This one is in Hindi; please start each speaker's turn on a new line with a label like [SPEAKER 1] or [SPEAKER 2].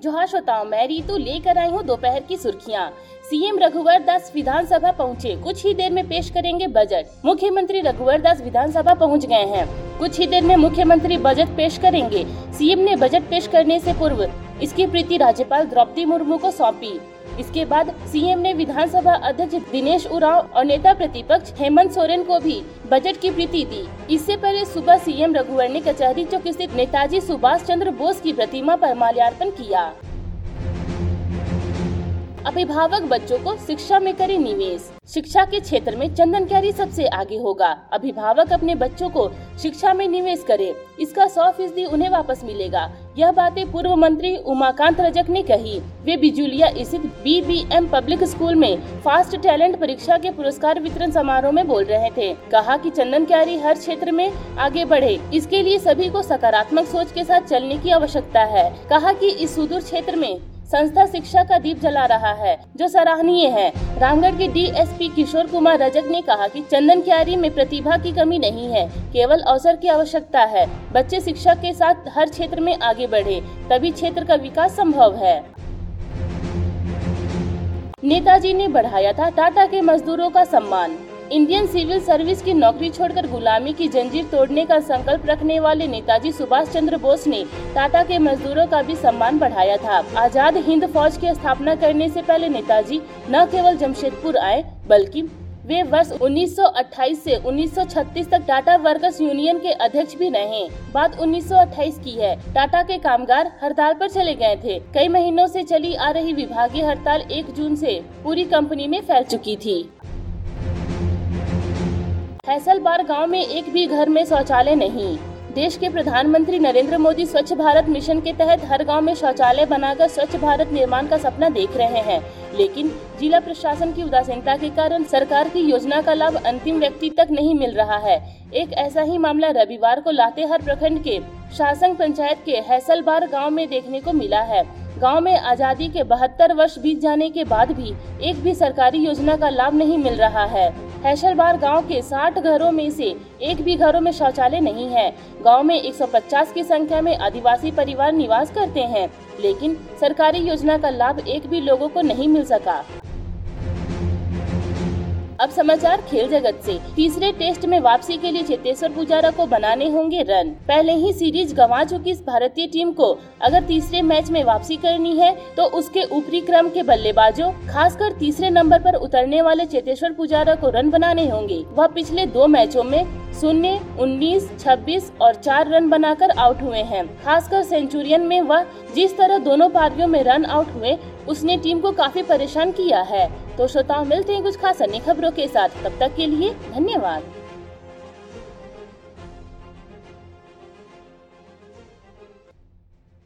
[SPEAKER 1] जोहार श्रोताओं, मैं रीतू लेकर आई हूँ दोपहर की सुर्खियाँ। सीएम रघुवर दास विधानसभा पहुँचे, कुछ ही देर में पेश करेंगे बजट। मुख्यमंत्री रघुवर दास विधानसभा पहुँच गए हैं। कुछ ही देर में मुख्यमंत्री बजट पेश करेंगे। सीएम ने बजट पेश करने से पूर्व इसकी प्रति राज्यपाल द्रौपदी मुर्मू को सौंपी। इसके बाद सीएम ने विधानसभा अध्यक्ष दिनेश उरांव और नेता प्रतिपक्ष हेमंत सोरेन को भी बजट की प्रति दी। इससे पहले सुबह सीएम रघुवर ने कचहरी चौक स्थित नेताजी सुभाष चंद्र बोस की प्रतिमा पर माल्यार्पण किया। अभिभावक बच्चों को शिक्षा में करें निवेश। शिक्षा के क्षेत्र में चंदन क्यारी सबसे आगे होगा। अभिभावक अपने बच्चों को शिक्षा में निवेश करें, इसका 100% उन्हें वापस मिलेगा। यह बातें पूर्व मंत्री उमाकांत रजक ने कही। वे बिजुलिया स्थित BBM पब्लिक स्कूल में फास्ट टैलेंट परीक्षा के पुरस्कार वितरण समारोह में बोल रहे थे। कहा कि चंदन क्यारी हर क्षेत्र में आगे बढ़े, इसके लिए सभी को सकारात्मक सोच के साथ चलने की आवश्यकता है। कहा कि इस सुदूर क्षेत्र में संस्था शिक्षा का दीप जला रहा है, जो सराहनीय है। रामगढ़ के DSP किशोर कुमार रजक ने कहा कि चंदन क्यारी में प्रतिभा की कमी नहीं है, केवल अवसर की आवश्यकता है। बच्चे शिक्षा के साथ हर क्षेत्र में आगे बढ़े, तभी क्षेत्र का विकास संभव है। नेताजी ने बढ़ाया था टाटा के मजदूरों का सम्मान। इंडियन सिविल सर्विस की नौकरी छोड़कर गुलामी की जंजीर तोड़ने का संकल्प रखने वाले नेताजी सुभाष चंद्र बोस ने टाटा के मजदूरों का भी सम्मान बढ़ाया था। आजाद हिंद फौज की स्थापना करने से पहले नेताजी न केवल जमशेदपुर आए, बल्कि वे वर्ष 1928 से 1936 तक टाटा वर्कर्स यूनियन के अध्यक्ष भी रहे। बात 1928 की है। टाटा के कामगार हड़ताल पर चले गए थे। कई महीनों से चली आ रही विभागीय हड़ताल 1 जून से पूरी कंपनी में फैल चुकी थी। हैसलबार गांव में एक भी घर में शौचालय नहीं। देश के प्रधानमंत्री नरेंद्र मोदी स्वच्छ भारत मिशन के तहत हर गांव में शौचालय बनाकर स्वच्छ भारत निर्माण का सपना देख रहे हैं, लेकिन जिला प्रशासन की उदासीनता के कारण सरकार की योजना का लाभ अंतिम व्यक्ति तक नहीं मिल रहा है। एक ऐसा ही मामला रविवार को लातेहार प्रखंड के शासन पंचायत के हैसलबार गाँव में देखने को मिला है। गांव में आजादी के 72 वर्ष बीत जाने के बाद भी एक भी सरकारी योजना का लाभ नहीं मिल रहा है। हैसलबार गांव के 60 घरों में से एक भी घरों में शौचालय नहीं है। गांव में 150 की संख्या में आदिवासी परिवार निवास करते हैं, लेकिन सरकारी योजना का लाभ एक भी लोगों को नहीं मिल सका। अब समाचार खेल जगत से। तीसरे टेस्ट में वापसी के लिए चेतेश्वर पुजारा को बनाने होंगे रन। पहले ही सीरीज गंवा चुकी इस भारतीय टीम को अगर तीसरे मैच में वापसी करनी है तो उसके ऊपरी क्रम के बल्लेबाजों, खासकर तीसरे नंबर पर उतरने वाले चेतेश्वर पुजारा को रन बनाने होंगे। वह पिछले 2 मैचों में 0, 19, 26 और 4 रन बनाकर आउट हुए हैं। खासकर सेंचुरियन में वह जिस तरह दोनों पारियों में रन आउट हुए, उसने टीम को काफी परेशान किया है। तो श्रोताओं, मिलते हैं कुछ खास अन्य खबरों के साथ। तब तक के लिए धन्यवाद।